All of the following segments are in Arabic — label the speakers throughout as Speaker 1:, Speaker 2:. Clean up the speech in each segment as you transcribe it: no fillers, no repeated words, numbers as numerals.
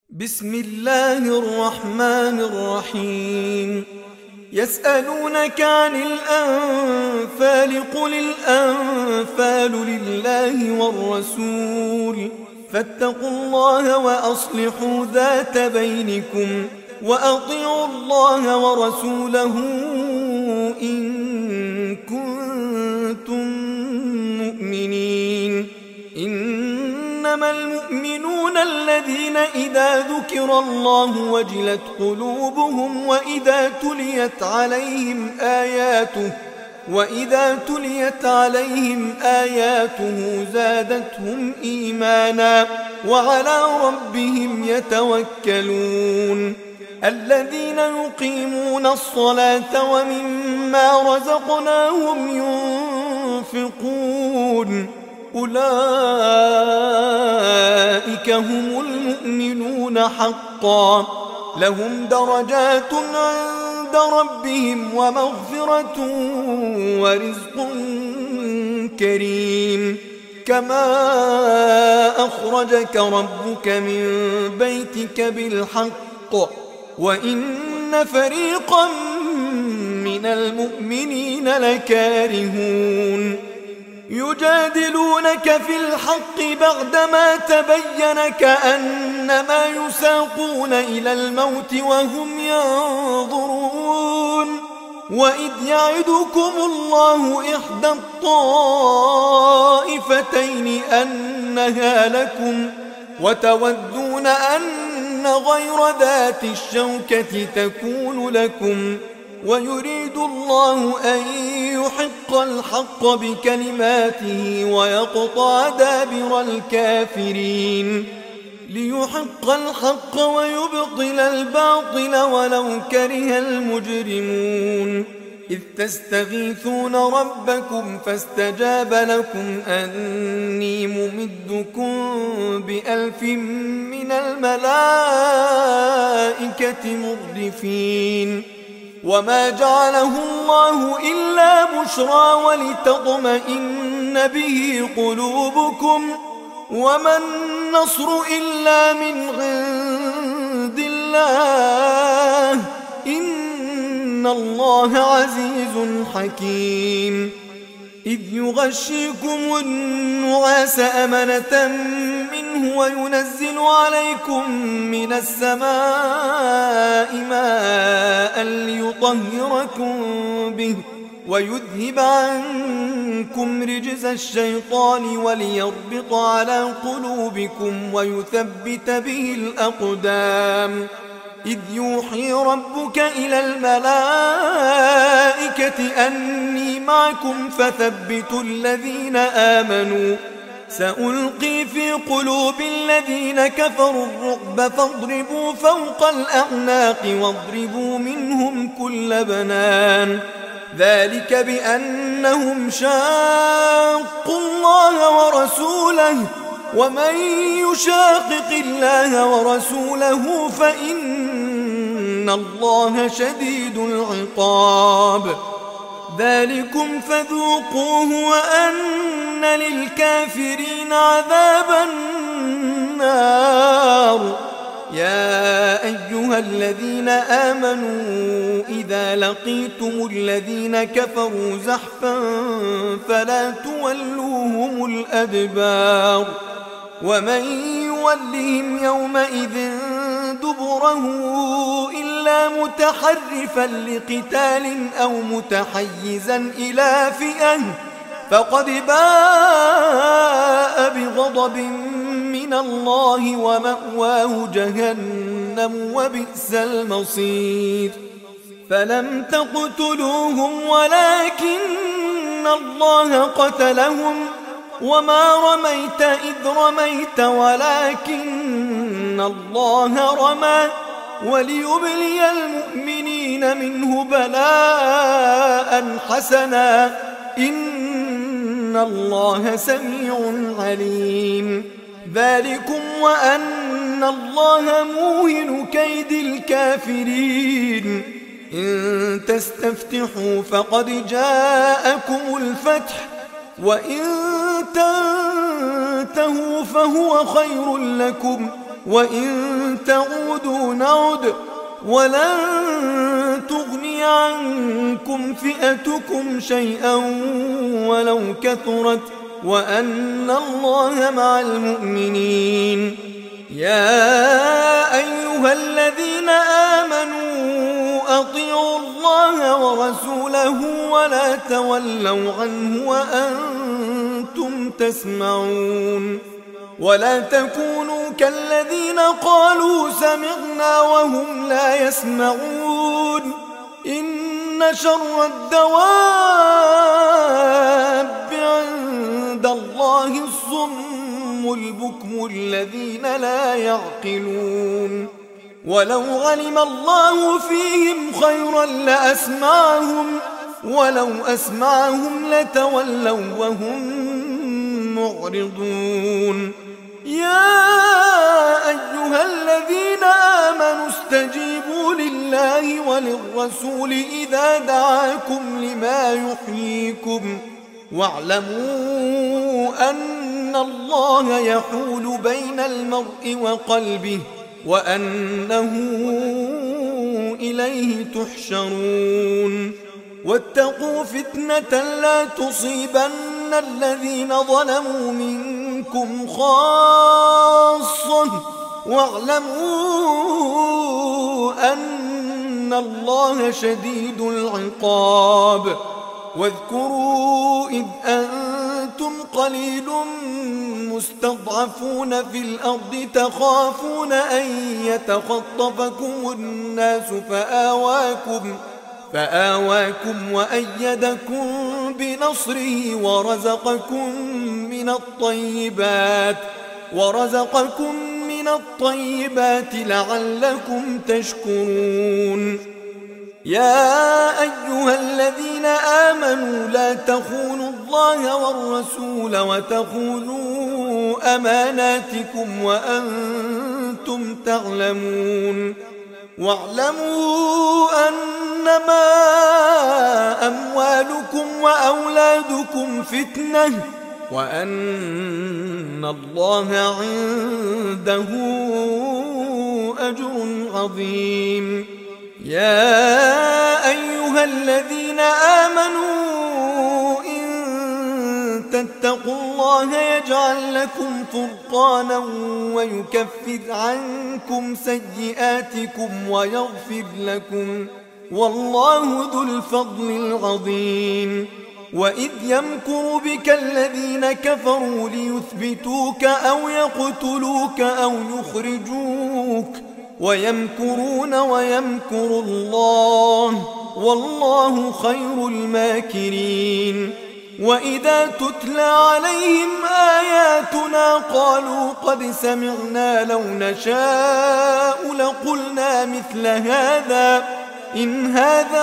Speaker 1: بسم الله الرحمن الرحيم. يسألونك عن الأنفال قل الأنفال لله والرسول فاتقوا الله وأصلحوا ذات بينكم وأطيعوا الله ورسوله إن كنتم مؤمنين. إنما المؤمنون الذين إذا ذكر الله وجلت قلوبهم وإذا تليت عليهم آياته زادتهم إيمانا وعلى ربهم يتوكلون. الذين يقيمون الصلاة ومما رزقناهم ينفقون أولئك هم المؤمنون حقا لهم درجات عند ربهم ومغفرة ورزق كريم. كما أخرجك ربك من بيتك بالحق وإن فريقا من المؤمنين لكارهون. يجادلونك في الحق بعدما تبين كأنما يساقون إلى الموت وهم ينظرون. وإذ يعدكم الله إحدى الطائفتين أنها لكم وتودون أن غير ذات الشوكة تكون لكم ويريد الله أن يحق الحق بكلماته ويقطع دابر الكافرين ليحق الحق ويبطل الباطل ولو كره المجرمون. إذ تستغيثون ربكم فاستجاب لكم أني ممدكم ب1000 من الملائكة مردفين. وما جعله الله إلا بشرى ولتطمئن به قلوبكم وما النصر إلا من عند الله إن الله عزيز حكيم. إذ يغشيكم النعاس أمنة منه وينزل عليكم من السماء ماء ليطهركم به ويذهب عنكم رجز الشيطان وليربط على قلوبكم ويثبت به الأقدام. إذ يوحي ربك إلى الملائكة أني معكم فثبتوا الذين آمنوا سألقي في قلوب الذين كفروا الرعب فاضربوا فوق الأعناق واضربوا منهم كل بنان. ذلك بأنهم شاقوا الله ورسوله ومن يشاقق الله ورسوله فإن الله شديد العقاب. ذلكم فذوقوه وأن للكافرين عذاب النار. يا أيها الذين آمنوا إذا لقيتم الذين كفروا زحفا فلا تولوهم الأدبار. ومن يولهم يومئذ دبره إلا متحرفا لقتال أو متحيزا إلى فئة فقد باء بغضب من الله ومأواه جهنم وبئس المصير. فلم تقتلوهم ولكن الله قتلهم وما رميت إذ رميت ولكن الله رمى وليبلي المؤمنين منه بلاء حسنا إن الله سميع عليم. ذلكم وأن الله موهن كيد الكافرين. إن تستفتحوا فقد جاءكم الفتح وإن تنتهوا فهو خير لكم وإن تعودوا نعد ولن تغني عنكم فئتكم شيئا ولو كثرت وأن الله مع المؤمنين. يا أيها الذين آمنوا أطيعوا الله ورسوله ولا تولوا عنه وأنتم تسمعون. ولا تكونوا كالذين قالوا سمعنا وهم لا يسمعون. إن شر الدواب عند الله الصم البكم الذين لا يعقلون. ولو علم الله فيهم خيرا لأسمعهم ولو أسمعهم لتولوا وهم معرضون. يا أيها الذين آمنوا استجيبوا لله وللرسول إذا دعاكم لما يحييكم واعلموا أن الله يحول بين المرء وقلبه وأنه إليه تحشرون. واتقوا فتنة لا تصيبن الذين ظلموا منكم خاصة واعلموا أن الله شديد العقاب. واذكروا إذ أنتم قليل مستضعفون في الأرض تخافون أن يتخطفكم الناس فآواكم وأيدكم بنصره ورزقكم من الطيبات لعلكم تشكرون. يا أيها الذين آمنوا لا تخونوا الله والرسول وتخونوا أماناتكم وأنتم تعلمون. واعلموا أنما أموالكم وأولادكم فتنة وأن الله عنده أجر عظيم. يا أيها الذين آمنوا إن تتقوا الله يجعل لكم فرقانا ويكفر عنكم سيئاتكم ويغفر لكم والله ذو الفضل العظيم. وإذ يمكر بك الذين كفروا ليثبتوك أو يقتلوك أو يخرجوك ويمكرون ويمكر الله والله خير الماكرين. وإذا تتلى عليهم آياتنا قالوا قد سمعنا لو نشاء لقلنا مثل هذا إن هذا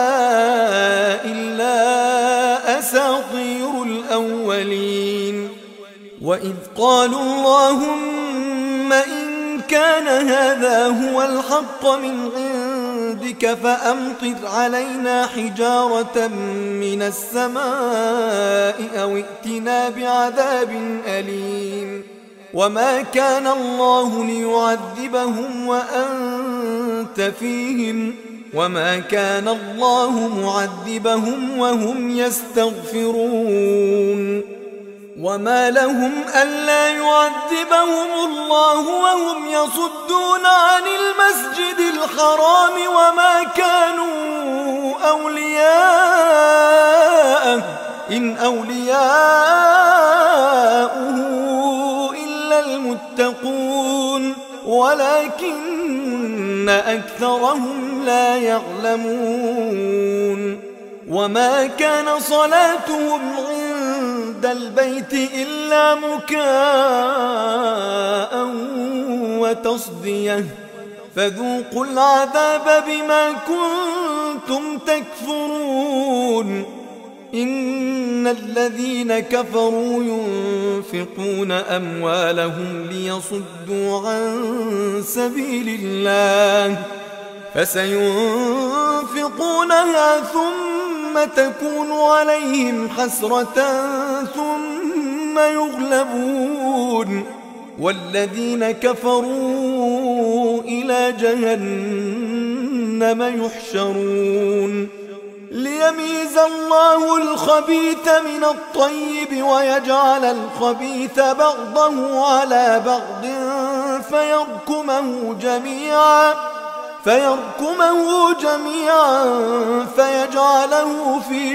Speaker 1: إلا أساطير الأولين. وإذ قالوا اللهم إن كان هذا هو الحق من عندك فأمطر علينا حجارة من السماء أو ائتنا بعذاب أليم. وما كان الله ليعذبهم وأنت فيهم وما كان الله معذبهم وهم يستغفرون. وما لهم ألا يعذبهم الله وهم يصدون عن المسجد الحرام وما كانوا أولياءه إن أولياؤه إلا المتقون ولكن أكثرهم لا يعلمون. وما كان صلاتهم عند البيت إلا مكاء وتصدية فذوقوا العذاب بما كنتم تكفرون. إن الذين كفروا ينفقون أموالهم ليصدوا عن سبيل الله فسينفقونها ثم تكون عليهم حسرة ثم يغلبون والذين كفروا إلى جهنم يحشرون ليميز الله الخبيث من الطيب ويجعل الخبيث بعضه على بعض فيركمه جميعا فيجعله في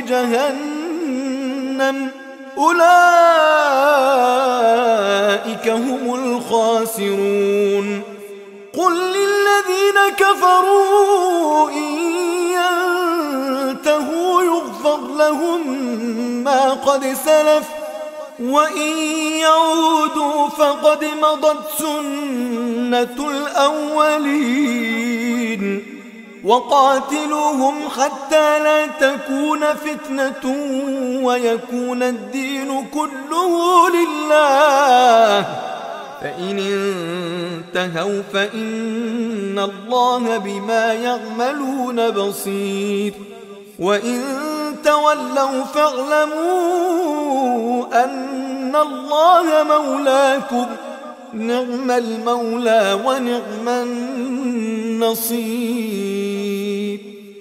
Speaker 1: جهنم أولئك هم الخاسرون قل للذين كفروا إن ينتهوا يغفر لهم ما قد سلف وإن يعودوا فقد مضت سنة الأولين وقاتلوهم حتى لا تكون فتنة ويكون الدين كله لله فإن انتهوا فإن الله بما يعملون بصير وإن تولوا فاعلموا أن الله مولاكم نعم المولى ونعم النصير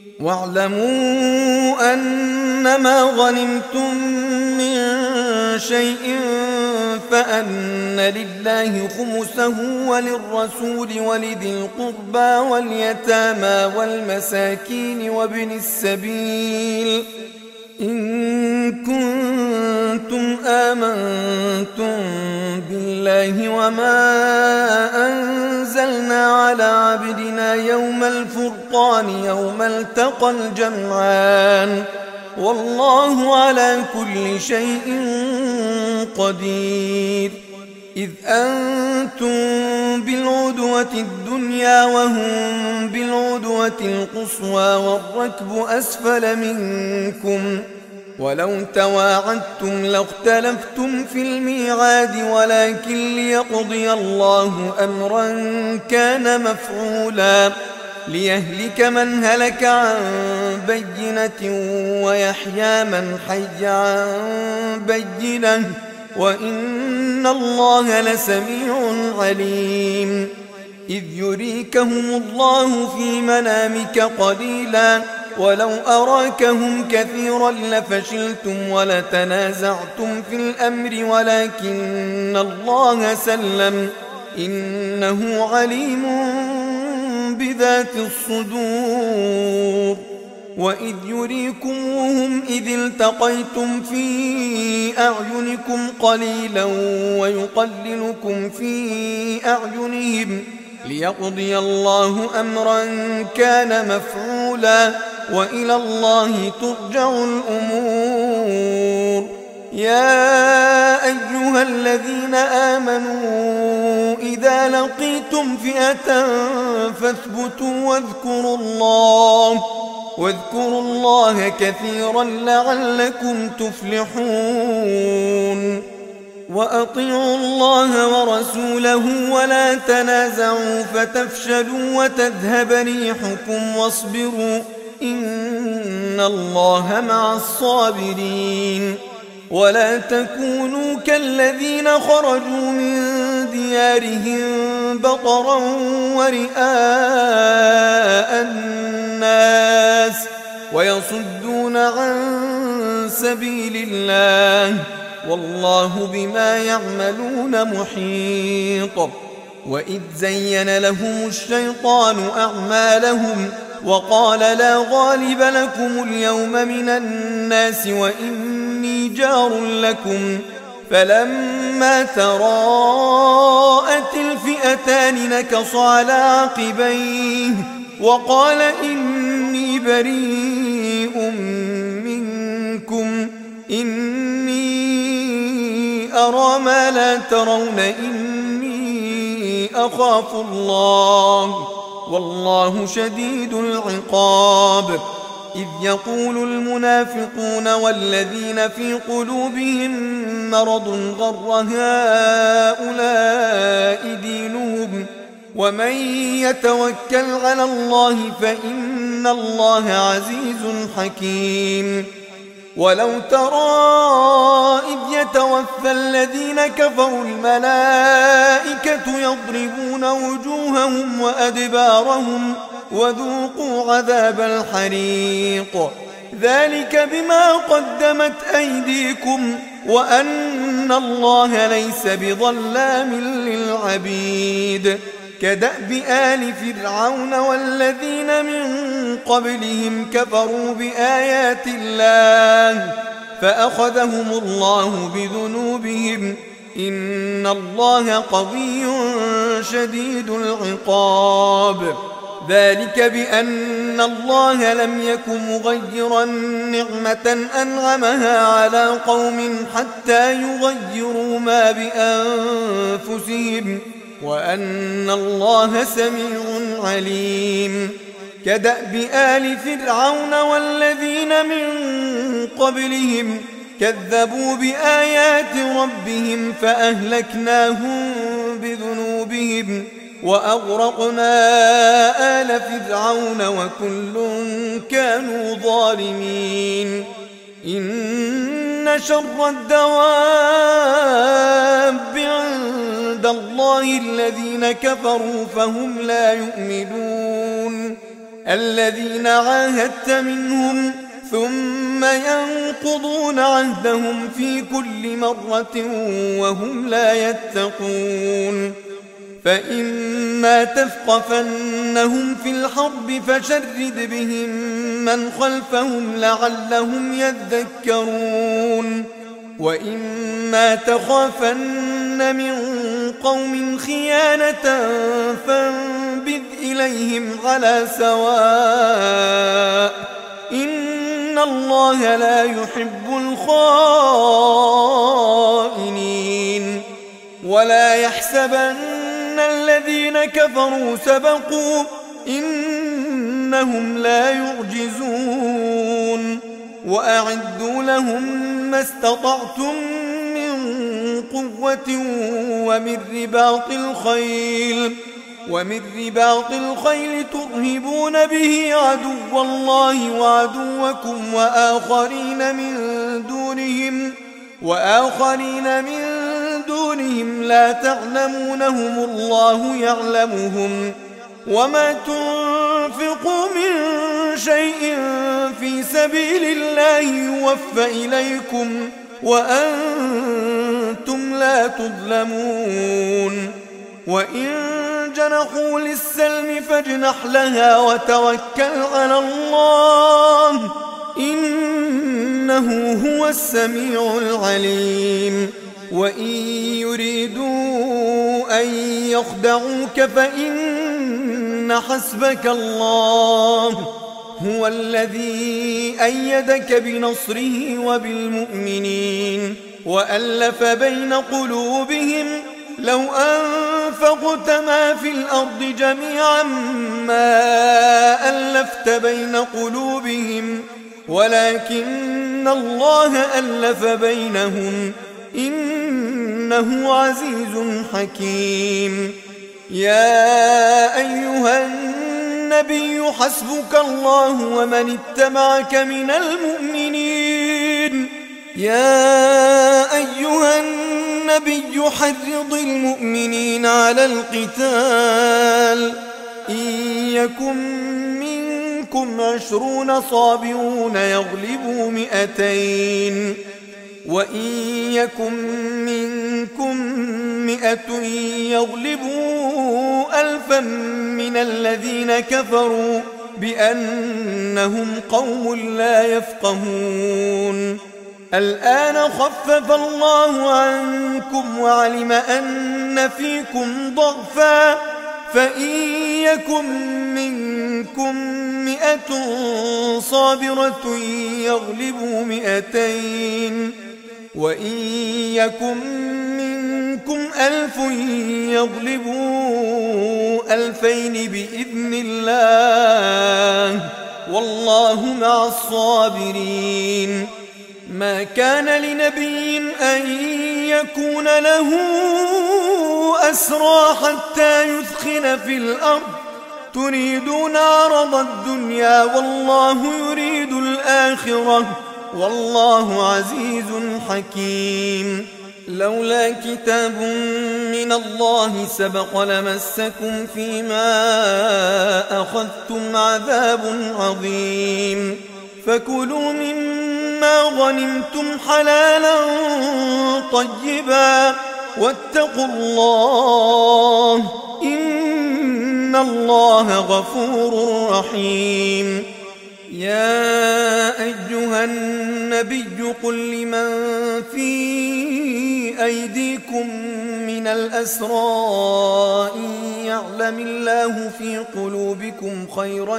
Speaker 1: واعلموا أنما غنمتم من شيء فأن لله خمسه وللرسول ولذي القربى واليتامى والمساكين وابن السبيل إن كنتم آمنتم بالله وما أنزلنا على عبدنا يوم الفرقان يوم التقى الجمعان والله على كل شيء قدير إذ أنتم بالعدوة الدنيا وهم بالعدوة القصوى والركب أسفل منكم ولو تواعدتم لاختلفتم في الميعاد ولكن ليقضي الله أمرا كان مفعولا ليهلك من هلك عن بينة ويحيى من حي عن بينة وإن الله لسميع عليم إذ يريكهم الله في منامك قليلا ولو أراكهم كثيرا لفشلتم ولتنازعتم في الأمر ولكن الله سلم إنه عليم بذات الصدور وإذ يريكموهم إذ التقيتم في أعينكم قليلا ويقللكم في أعينهم ليقضي الله أمرا كان مفعولا وإلى الله ترجع الأمور يا أيها الذين آمنوا إذا لقيتم فئة فاثبتوا واذكروا الله كثيرا لعلكم تفلحون وأطيعوا الله ورسوله ولا تنازعوا فتفشلوا وتذهب ريحكم واصبروا إن الله مع الصابرين ولا تكونوا كالذين خرجوا من ديارهم بطرا ورئاء الناس ويصدون عن سبيل الله والله بما يعملون محيط وإذ زين لهم الشيطان أعمالهم وقال لا غالب لكم اليوم من الناس وإني جار لكم فلما تراءت الفئتان نكص على عقبيه وقال إني بريء منكم إني أرى ما لا ترون إني أخاف الله والله شديد العقاب إذ يقول المنافقون والذين في قلوبهم مرض غر هؤلاء دينهم ومن يتوكل على الله فإن الله عزيز حكيم ولو ترى إذ يتوفى الذين كفروا الملائكة يضربون وجوههم وأدبارهم وذوقوا عذاب الحريق ذلك بما قدمت أيديكم وأن الله ليس بظلام للعبيد كدأب آل فرعون والذين من قبلهم كفروا بآيات الله فأخذهم الله بذنوبهم إن الله قوي شديد العقاب ذلك بأن الله لم يك مغيرا نعمة أنعمها على قوم حتى يغيروا ما بأنفسهم وأن الله سميع عليم كدأب آل فرعون والذين من قبلهم كذبوا بآيات ربهم فأهلكناهم بذنوبهم وأغرقنا آل فرعون وكل كانوا ظالمين إن شر الدواب عند الله الذين كفروا فهم لا يؤمنون الذين عاهدت منهم ثم ينقضون عهدهم في كل مرة وهم لا يتقون فإما تثقفنهم في الحرب فشرد بهم من خلفهم لعلهم يذكرون وإما تخافن من قوم خيانة فانبذ إليهم على سواء إن الله لا يحب الخائنين ولا يحسبن الذين كفروا سبقوا إنهم لا يعجزون وأعدوا لهم ما استطعتم من قوة ومن رباط الخيل ترهبون به عدو الله وعدوكم وآخرين من دونهم لا تعلمونهم الله يعلمهم وما تنفقوا من شيء في سبيل الله يوفى إليكم وأنتم لا تظلمون وإن جنحوا للسلم فاجنح لها وتوكل على الله إنه هو السميع العليم وإن يريدوا أن يخدعوك فإن حسبك الله هو الذي أيدك بنصره وبالمؤمنين وألف بين قلوبهم لو أنفقت ما في الأرض جميعا ما ألفت بين قلوبهم ولكن الله ألف بينهم إنه عزيز حكيم يا أيها النبي حسبك الله ومن اتبعك من المؤمنين يا أيها النبي حرض المؤمنين على القتال إن يكن منكم 20 صابرون يغلبوا 200 وإن يكن منكم 100 يغلبوا 1000 من الذين كفروا بأنهم قوم لا يفقهون الآن خفف الله عنكم وعلم أن فيكم ضعفا فإن يكن منكم 100 صابرة يغلبوا 200 وإن يكن منكم 1000 يغلبوا 2000 بإذن الله والله مع الصابرين ما كان لنبي أن يكون له أسرى حتى يثخن في الأرض تريدون عرض الدنيا والله يريد الآخرة والله عزيز حكيم. لولا كتاب من الله سبق لمسكم فيما أخذتم عذاب عظيم. فكلوا مما غنمتم حلالا طيبا واتقوا الله إن الله غفور رحيم. يا أيها النبي قل لمن في أيديكم من الأسرى إن يعلم الله في قلوبكم خيرا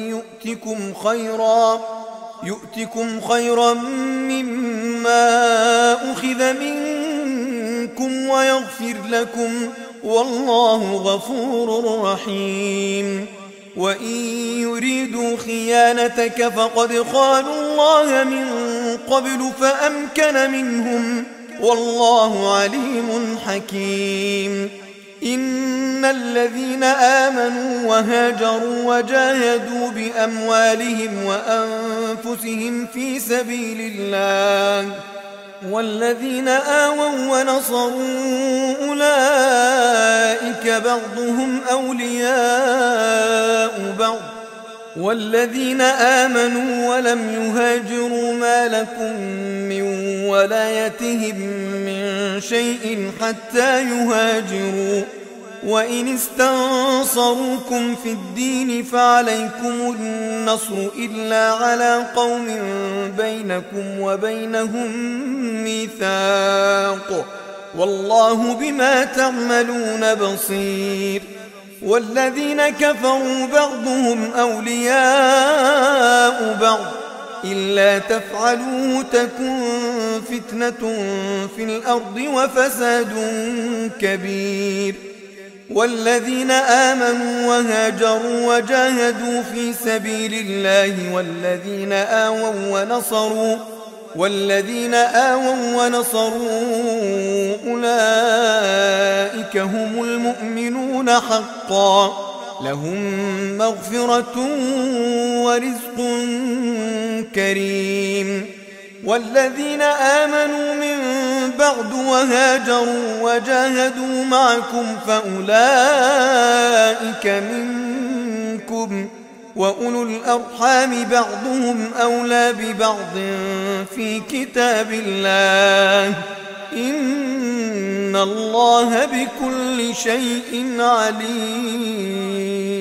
Speaker 1: يؤتكم خيرا مما أخذ منكم ويغفر لكم والله غفور رحيم. وإن يريدوا خيانتك فقد خانوا الله من قبل فأمكن منهم والله عليم حكيم. إن الذين آمنوا وهاجروا وجاهدوا بأموالهم وأنفسهم في سبيل الله والذين آووا ونصروا أولئك بعضهم أولياء بعض والذين آمنوا ولم يهاجروا ما لكم من ولايتهم من شيء حتى يهاجروا وإن استنصروكم في الدين فعليكم النصر إلا على قوم بينكم وبينهم ميثاق والله بما تعملون بصير. والذين كفروا بعضهم أولياء بعض إلا تفعلوا تكن فتنة في الأرض وفساد كبير. والذين آمنوا وهاجروا وجاهدوا في سبيل الله والذين آووا ونصروا أولئك هم المؤمنون حقا لهم مغفرة ورزق كريم. والذين آمنوا من بعد وهاجروا وجاهدوا معكم فأولئك منكم وأولو الأرحام بعضهم أولى ببعض في كتاب الله إن الله بكل شيء عليم.